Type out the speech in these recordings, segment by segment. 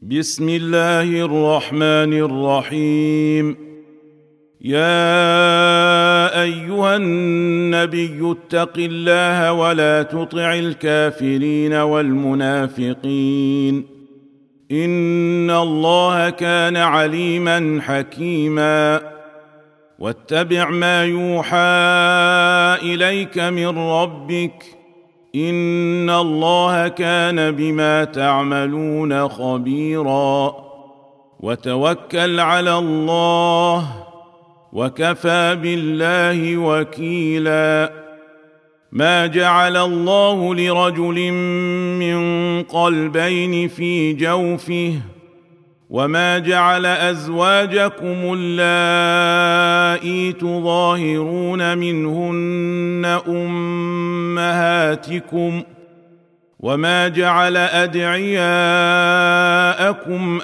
بسم الله الرحمن الرحيم. يا أيها النبي اتق الله ولا تطع الكافرين والمنافقين، إن الله كان عليما حكيما. واتبع ما يوحى إليك من ربك، إن الله كان بما تعملون خبيرا. وتوكل على الله، وكفى بالله وكيلا. ما جعل الله لرجل من قلبين في جوفه، وما جعل أزواجكم اللائي تظاهرون منهن أمهاتكم، وما جعل أدعياءكم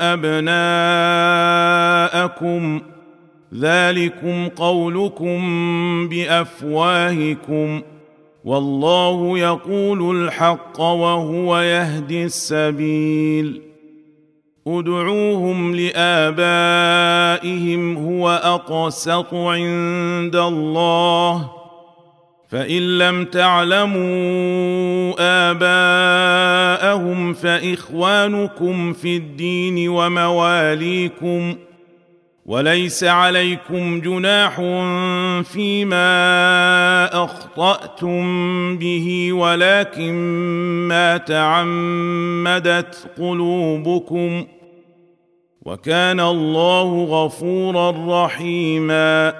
أبناءكم، ذلكم قولكم بأفواهكم، والله يقول الحق وهو يهدي السبيل. ادعوهم لآبائهم هو أقسط عند الله، فإن لم تعلموا آباءهم فإخوانكم في الدين ومواليكم، وليس عليكم جناح فيما أخطأتم به، ولكن ما تعمدت قلوبكم، وكان الله غفورا رحيما.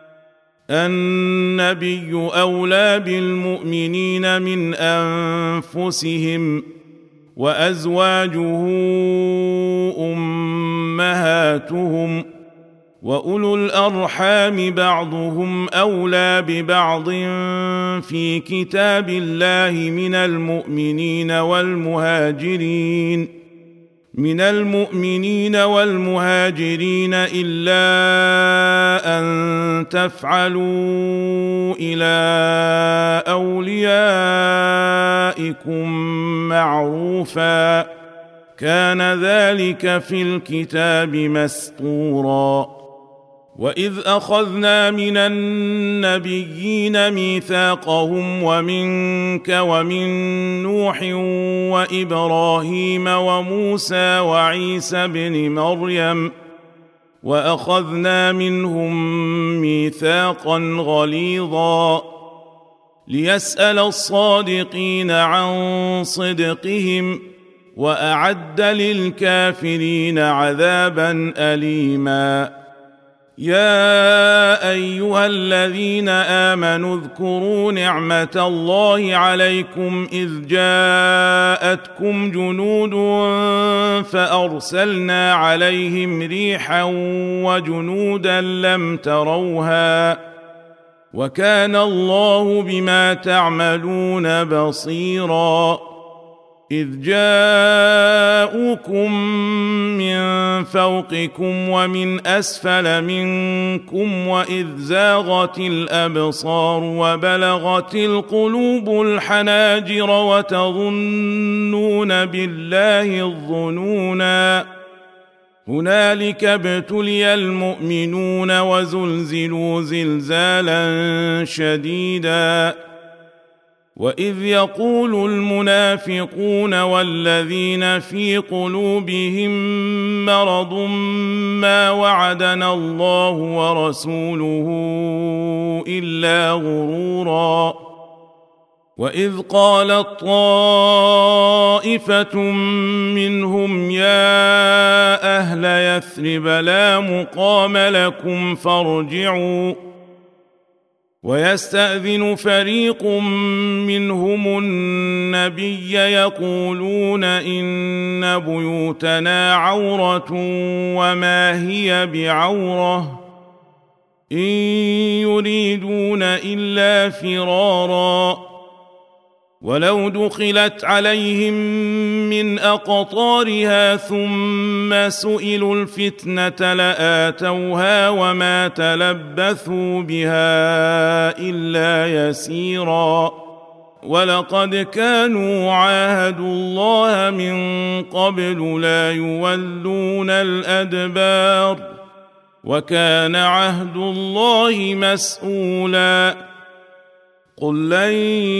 النبي أولى بالمؤمنين من أنفسهم، وأزواجه أمهاتهم، وأولو الأرحام بعضهم أولى ببعض في كتاب الله من المؤمنين والمهاجرين إلا أن تفعلوا إلى أوليائكم معروفا، كان ذلك في الكتاب مسطورا. وإذ أخذنا من النبيين ميثاقهم ومنك ومن نوح وإبراهيم وموسى وعيسى بن مريم، وأخذنا منهم ميثاقا غليظا، ليسأل الصادقين عن صدقهم، وأعد للكافرين عذابا أليما. يا أيها الذين آمنوا اذكروا نعمة الله عليكم إذ جاءتكم جنود فأرسلنا عليهم ريحا وجنودا لم تروها، وكان الله بما تعملون بصيرا. إذ جاءوكم من فوقكم ومن أسفل منكم، وإذ زاغت الأبصار وبلغت القلوب الحناجر وتظنون بالله الظنونا. هنالك ابتلي المؤمنون وزلزلوا زلزالا شديدا. وإذ يقول المنافقون والذين في قلوبهم مرض ما وعدنا الله ورسوله إلا غرورا. وإذ قالت طائفة منهم يا أهل يثرب لا مقام لكم فارجعوا، ويستأذن فريق منهم النبي يقولون إن بيوتنا عورة وما هي بعورة، إن يريدون إلا فرارا. ولو دخلت عليهم من أقطارها ثم سئلوا الفتنة لآتوها وما تلبثوا بها إلا يسيرا. ولقد كانوا عاهدوا الله من قبل لا يولون الأدبار وكان عهد الله مسؤولا قل لن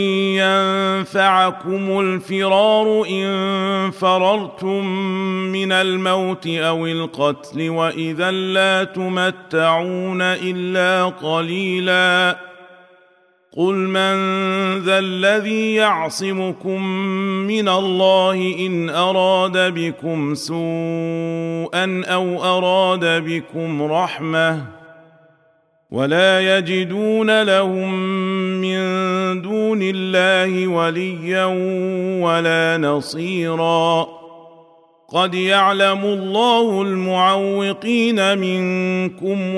ينفعكم الفرار إن فررتم من الموت أو القتل وإذا لا تمتعون إلا قليلا قل من ذا الذي يعصمكم من الله إن أراد بكم سوءا أو أراد بكم رحمة ولا يجدون لهم من دون الله وليا ولا نصيرا قد يعلم الله المعوقين منكم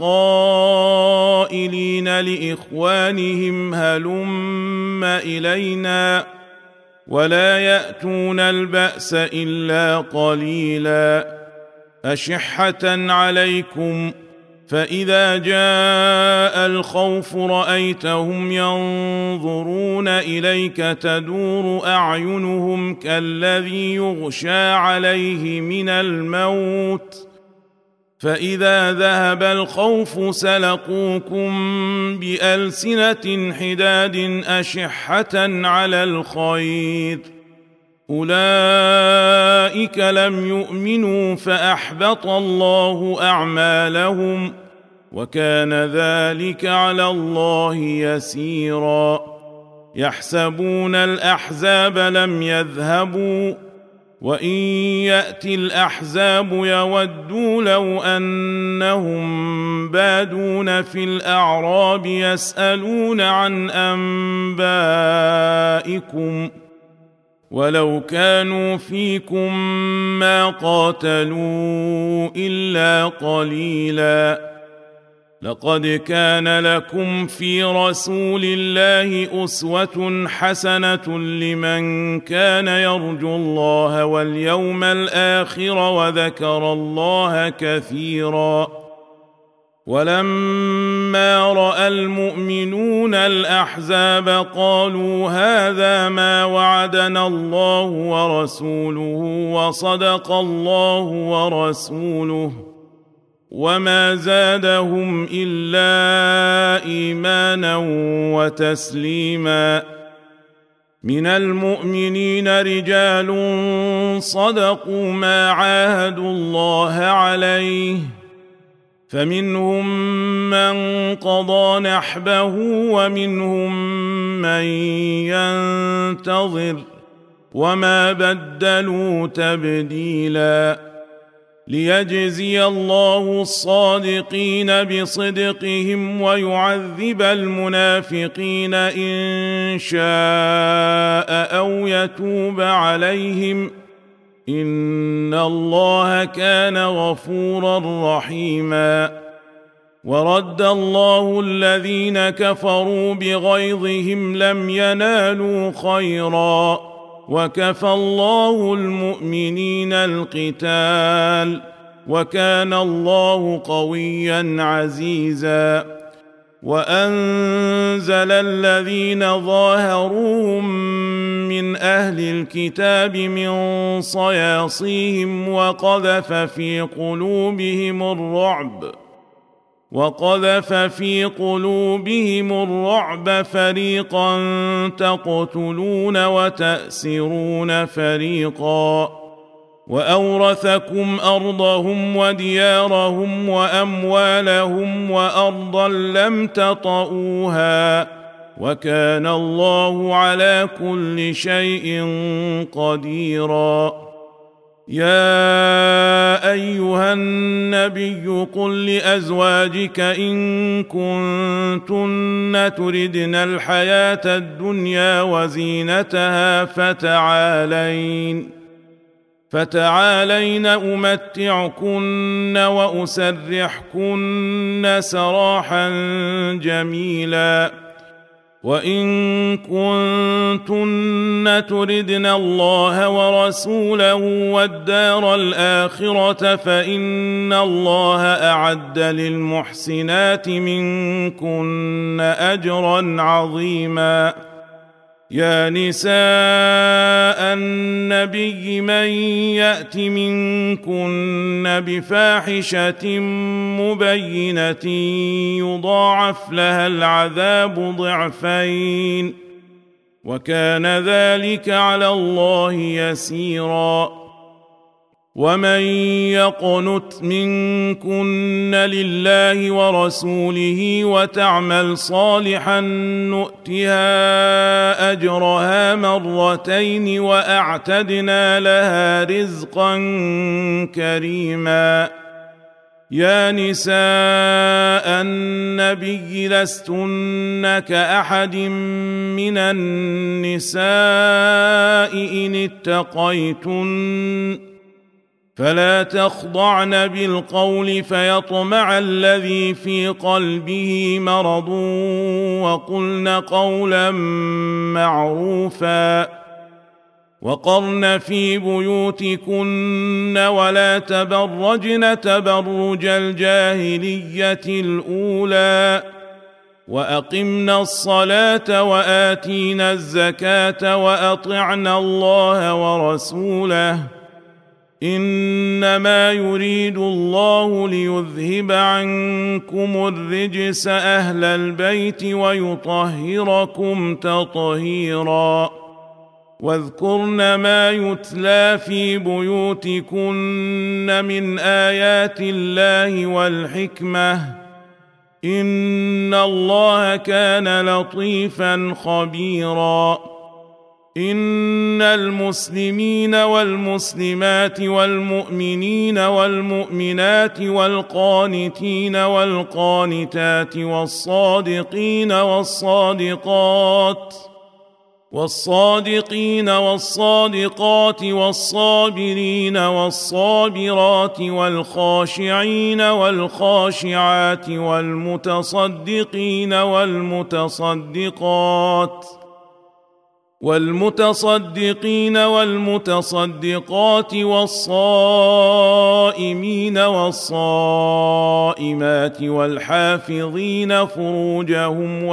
والقائلين لإخوانهم هلم إلينا ولا يأتون البأس إلا قليلا أشحة عليكم فإذا جاء الخوف رأيتهم ينظرون إليك تدور أعينهم كالذي يغشى عليه من الموت فإذا ذهب الخوف سلقوكم بألسنة حداد أشحة على الخير أولئك لم يؤمنوا فأحبط الله أعمالهم وكان ذلك على الله يسيرا يحسبون الأحزاب لم يذهبوا وإن يأتي الأحزاب يودوا لو أنهم بادون في الأعراب يسألون عن أنبائكم ولو كانوا فيكم ما قاتلوا إلا قليلا لقد كان لكم في رسول الله أسوة حسنة لمن كان يرجو الله واليوم الآخر وذكر الله كثيرا ولما رأى المؤمنون الأحزاب قالوا هذا ما وعدنا الله ورسوله وصدق الله ورسوله وما زادهم إلا إيمانا وتسليما من المؤمنين رجال صدقوا ما عاهدوا الله عليه فمنهم من قضى نحبه ومنهم من ينتظر وما بدلوا تبديلا ليجزي الله الصادقين بصدقهم ويعذب المنافقين إن شاء أو يتوب عليهم إن الله كان غفورا رحيما ورد الله الذين كفروا بغيظهم لم ينالوا خيرا وكفى الله المؤمنين القتال وكان الله قويا عزيزا وأنزل الذين ظاهروهم من أهل الكتاب من صياصيهم وقذف في قلوبهم الرعب فريقا تقتلون وتأسرون فريقا وأورثكم أرضهم وديارهم وأموالهم وأرضا لم تطئوها وكان الله على كل شيء قديرا يا أيها النبي قل لأزواجك إن كنتن تردن الحياة الدنيا وزينتها فتعالين أمتعكن وأسرحكن سراحا جميلا وإن كنتن تردن الله ورسوله والدار الآخرة فإن الله أعد للمحسنات منكن أجرا عظيما يا نساء النبي من يأت منكن بفاحشة مبينة يضاعف لها العذاب ضعفين وكان ذلك على الله يسيرا ومن يقنت منكن لله ورسوله وتعمل صالحا نؤتها أجرها مرتين وأعتدنا لها رزقا كريما يا نساء النبي لستن كأحد من النساء إن اتقيتن فلا تخضعن بالقول فيطمع الذي في قلبه مرض وقلن قولا معروفا وقرن في بيوتكن ولا تبرجن تبرج الجاهلية الأولى وأقمنا الصلاة وآتينا الزكاة وأطعنا الله ورسوله إنما يريد الله ليذهب عنكم الرجس أهل البيت ويطهركم تطهيرا واذكرن ما يتلى في بيوتكن من آيات الله والحكمة إن الله كان لطيفا خبيرا إن المسلمين والمسلمات والمؤمنين والمؤمنات والقانتين والقانتات والصادقين والصادقات والصابرين والصابرات والخاشعين والخاشعات والمتصدقين والمتصدقات والصائمين والصائمات والحافظين فروجهم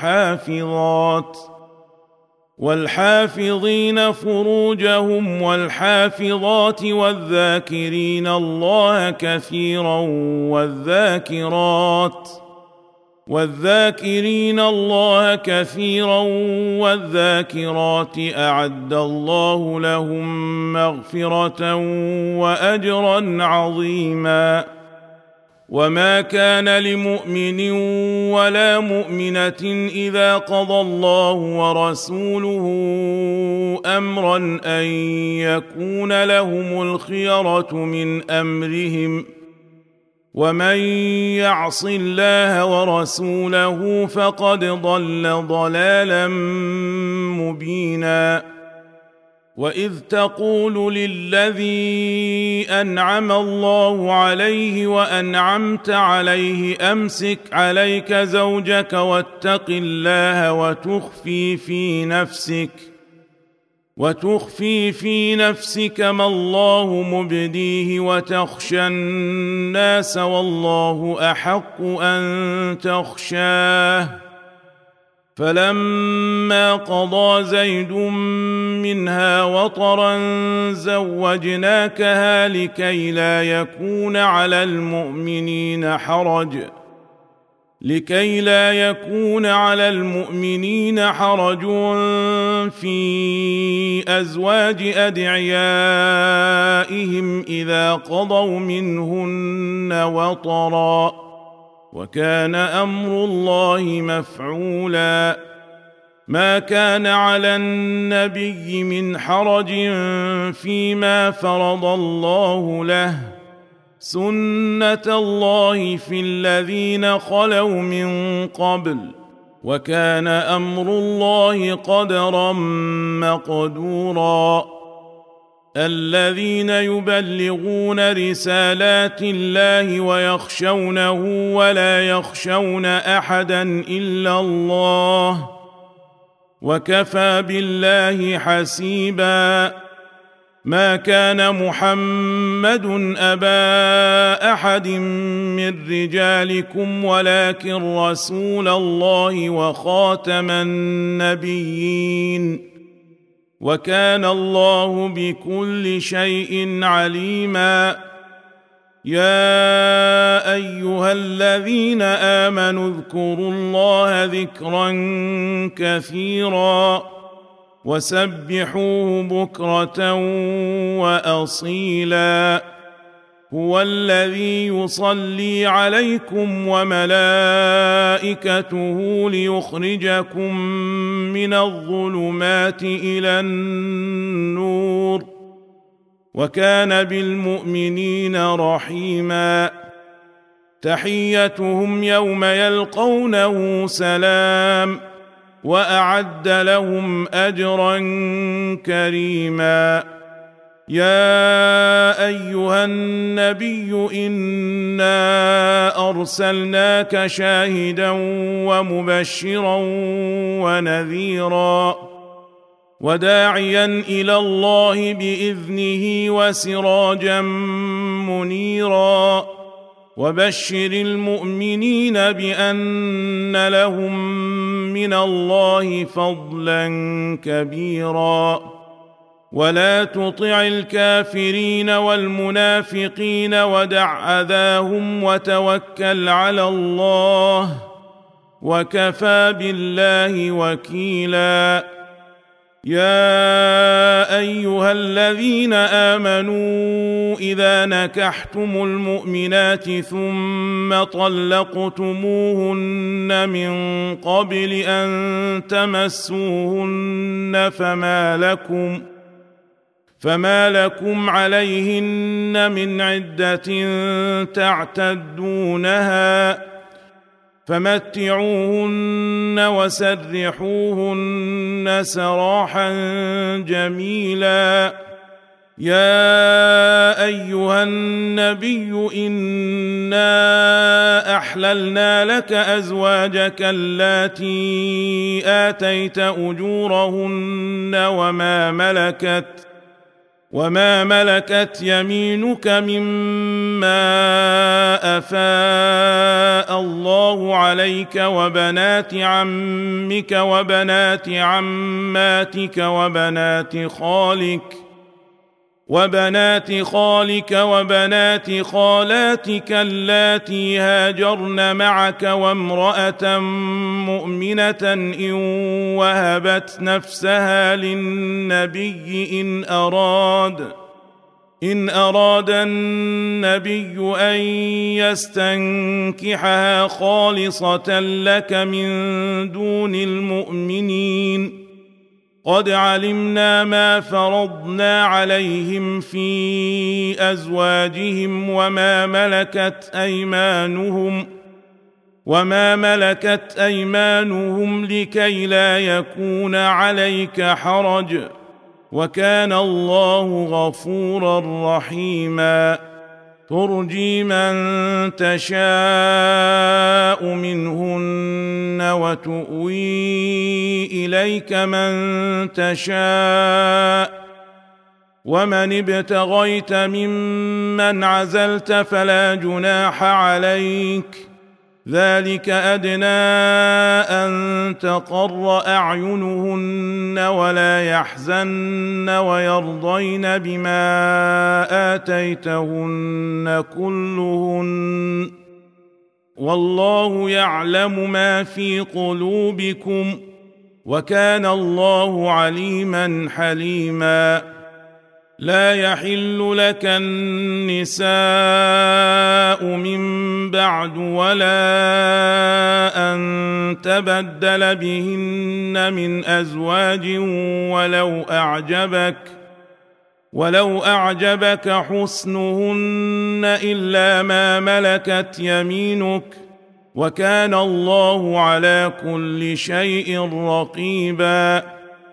والحافظات والذاكرين الله كثيرا والذاكرات أعد الله لهم مغفرة وأجرا عظيما وما كان لمؤمن ولا مؤمنة إذا قضى الله ورسوله أمرا أن يكون لهم الخيرة من أمرهم ومن يعص الله ورسوله فقد ضل ضلالا مبينا وإذ تقول للذي أنعم الله عليه وأنعمت عليه أمسك عليك زوجك واتق الله وتخفي في نفسك ما الله مبديه وتخشى الناس والله أحق أن تخشاه فلما قضى زيد منها وطرا زوجناكها لكي لا يكون على المؤمنين حرج في أزواج أدعيائهم إذا قضوا منهن وطرا وكان أمر الله مفعولا ما كان على النبي من حرج فيما فرض الله له سنة الله في الذين خلوا من قبل وكان أمر الله قدرا مقدورا الذين يبلغون رسالات الله ويخشونه ولا يخشون أحدا إلا الله وكفى بالله حسيبا ما كان محمد أبا أحد من رجالكم ولكن رسول الله وخاتم النبيين وكان الله بكل شيء عليما. يا أيها الذين آمنوا اذكروا الله ذكرا كثيرا وسبحوه بكرة وأصيلا. هو الذي يصلي عليكم وملائكته ليخرجكم من الظلمات إلى النور وكان بالمؤمنين رحيما. تحيتهم يوم يلقونه سلام وأعد لهم أجرا كريما. يا أيها النبي إنا أرسلناك شاهدا ومبشرا ونذيرا وداعيا إلى الله بإذنه وسراجا منيرا وبشر المؤمنين بأن لهم من الله فضلا كبيرا. ولا تطع الكافرين والمنافقين ودع أذاهم وتوكل على الله وكفى بالله وكيلا. يا أيها الذين آمنوا إذا نكحتم المؤمنات ثم طلقتموهن من قبل أن تمسوهن فما لكم عليهن من عدة تعتدونها فمتعوهن وسرحوهن سراحا جميلا. يا أيها النبي إنا أحللنا لك أزواجك اللاتي آتيت أجورهن وما ملكت يمينك مما أفاء الله عليك وبنات عمك وبنات عماتك وبنات خالك وبنات خالاتك اللاتي هاجرن معك وامرأة مؤمنة إن وهبت نفسها للنبي إن أراد النبي أن يستنكحها خالصة لك من دون المؤمنين. قد علمنا ما فرضنا عليهم في أزواجهم وما ملكت أيمانهم لكي لا يكون عليك حرج وكان الله غفورا رحيما. ترجي من تشاء منهن وتؤوي إليك من تشاء ومن ابتغيت ممن عزلت فلا جناح عليك. ذلك أدنى أن تقر أعينهن ولا يحزن ويرضين بما آتيتهن كلهن والله يعلم ما في قلوبكم وكان الله عليما حليما. لا يحل لك النساء من بعد ولا أن تبدل بهن من أزواج ولو أعجبك حسنهن إلا ما ملكت يمينك وكان الله على كل شيء رقيبا.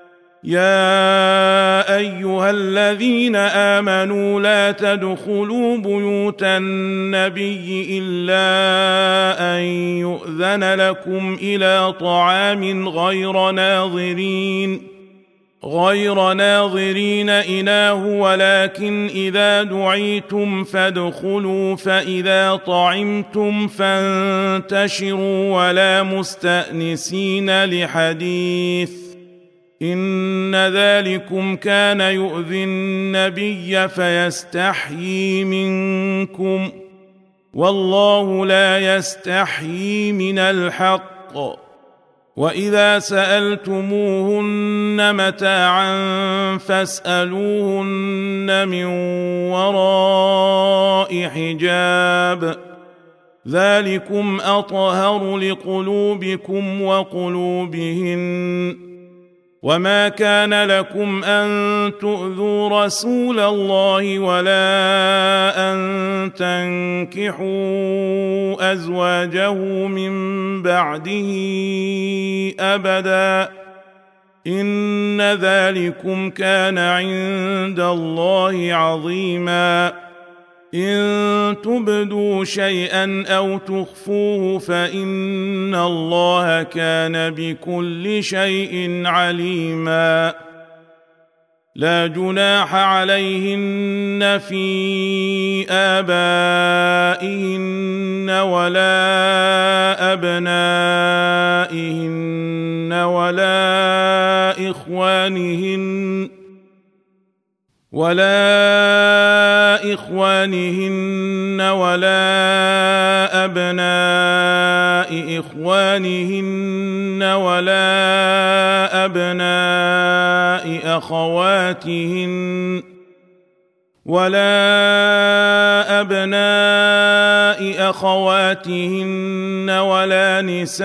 يا أيها الذين آمنوا لا تدخلوا بيوت النبي إلا أن يؤذن لكم إلى طعام غير ناظرين غير ناظرين إناه ولكن إذا دعيتم فادخلوا فإذا طعمتم فانتشروا ولا مستأنسين لحديث إن ذلكم كان يؤذي النبي فيستحيي منكم والله لا يستحيي من الحق وإذا سألتموهن متاعا فاسألوهن من وراء حجاب ذلكم أطهر لقلوبكم وقلوبهن وما كان لكم أن تؤذوا رسول الله ولا أن تنكحوا أزواجه من بعده أبدا إن ذلكم كان عند الله عظيما إن تبدوا شيئا أو تخفوه فإن الله كان بكل شيء عليما لا جناح عليهن في آبائهن ولا أبنائهن ولا إخوانهن ولا أبناء إخوانهن ولا أبناء أخواتهن ولا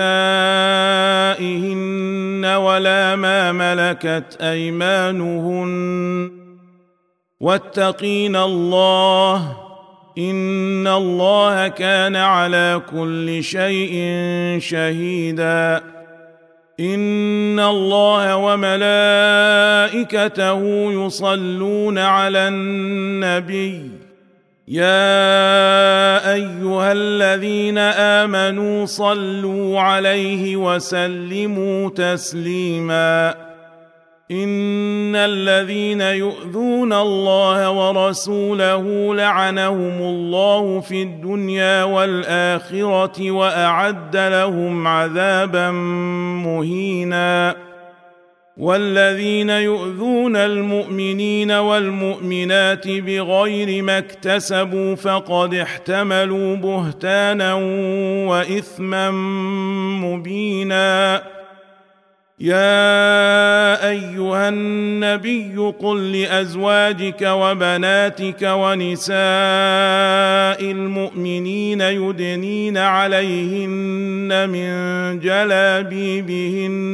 نسائهن ولا ما ملكت أيمانهن واتقين الله إن الله كان على كل شيء شهيدا إن الله وملائكته يصلون على النبي يا أيها الذين آمنوا صلوا عليه وسلموا تسليما إن الذين يؤذون الله ورسوله لعنهم الله في الدنيا والآخرة وأعد لهم عذابا مهينا والذين يؤذون المؤمنين والمؤمنات بغير ما اكتسبوا فقد احتملوا بهتانا وإثما مبينا يا أيها النبي قل لأزواجك وبناتك ونساء المؤمنين يدنين عليهن من جلابيبهن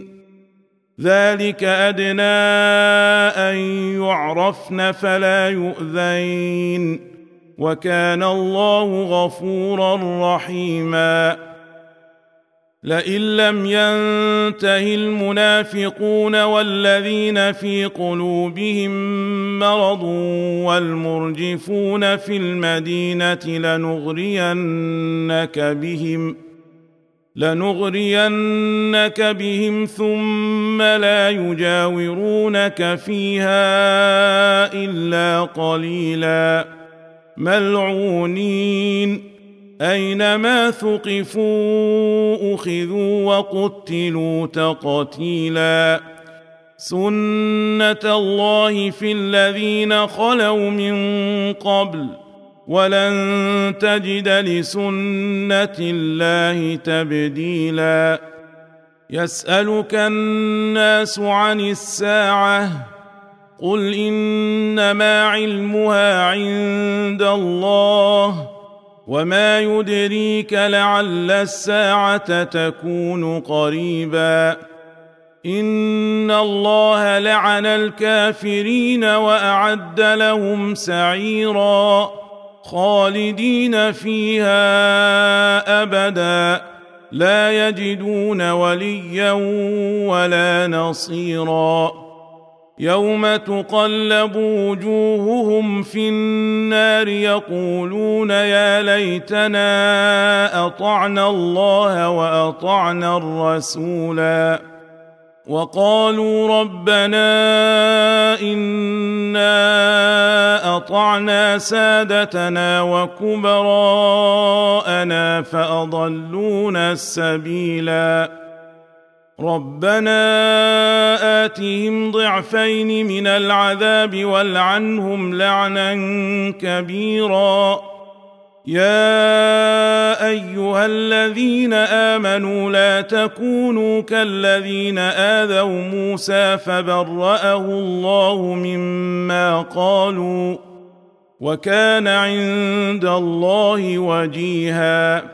ذلك أدنى أن يعرفن فلا يؤذين وكان الله غفورا رحيما لئن لم ينته المنافقون والذين في قلوبهم مرض والمرجفون في المدينة لنغرينك بهم ثم لا يجاورونك فيها إلا قليلا ملعونين أينما ثقفوا أخذوا وقتلوا تقتيلا سنة الله في الذين خلوا من قبل ولن تجد لسنة الله تبديلا يسألك الناس عن الساعة قل إنما علمها عند الله وما يدريك لعل الساعة تكون قريبا إن الله لعن الكافرين وأعد لهم سعيرا خالدين فيها أبدا لا يجدون وليا ولا نصيرا يوم تقلب وجوههم في النار يقولون يا ليتنا أطعنا الله وأطعنا الرسولا وقالوا ربنا إنا أطعنا سادتنا وكبراءنا فأضلونا السبيلا ربنا آتهم ضعفين من العذاب والعنهم لعنا كبيرا يا أيها الذين آمنوا لا تكونوا كالذين آذوا موسى فبرأه الله مما قالوا وكان عند الله وجيها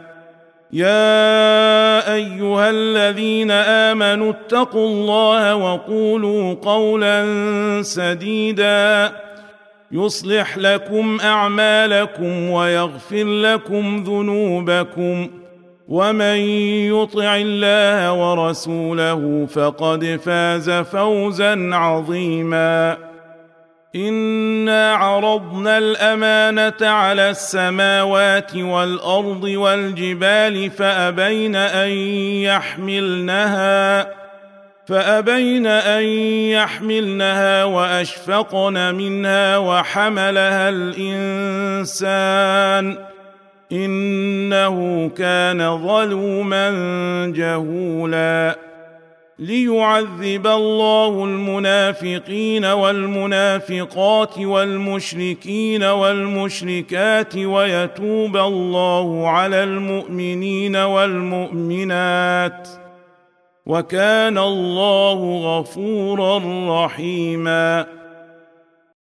يا أيها الذين آمنوا اتقوا الله وقولوا قولا سديدا يصلح لكم أعمالكم ويغفر لكم ذنوبكم ومن يطع الله ورسوله فقد فاز فوزا عظيما إنا عرضنا الأمانة على السماوات والأرض والجبال فأبين أن يحملنها وأشفقن منها وحملها الإنسان إنه كان ظلوما جهولا ليعذب الله المنافقين والمنافقات والمشركين والمشركات ويتوب الله على المؤمنين والمؤمنات وكان الله غفورا رحيما